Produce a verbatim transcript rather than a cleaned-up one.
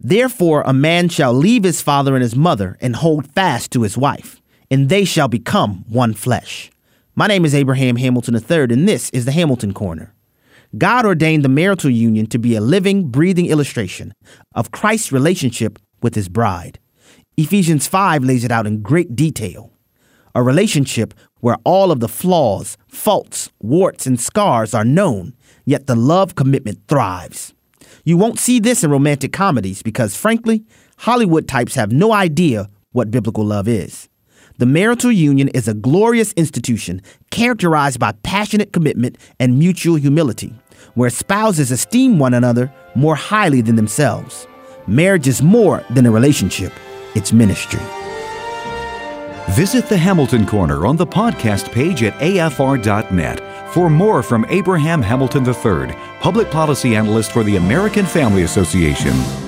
Therefore, a man shall leave his father and his mother and hold fast to his wife, and they shall become one flesh. My name is Abraham Hamilton the third, and this is the Hamilton Corner. God ordained the marital union to be a living, breathing illustration of Christ's relationship with his bride. Ephesians five lays it out in great detail. A relationship where all of the flaws, faults, warts, and scars are known, yet the love commitment thrives. You won't see this in romantic comedies because, frankly, Hollywood types have no idea what biblical love is. The marital union is a glorious institution characterized by passionate commitment and mutual humility, where spouses esteem one another more highly than themselves. Marriage is more than a relationship. It's ministry. Visit the Hamilton Corner on the podcast page at A F R dot net for more from Abraham Hamilton the third, Public Policy Analyst for the American Family Association.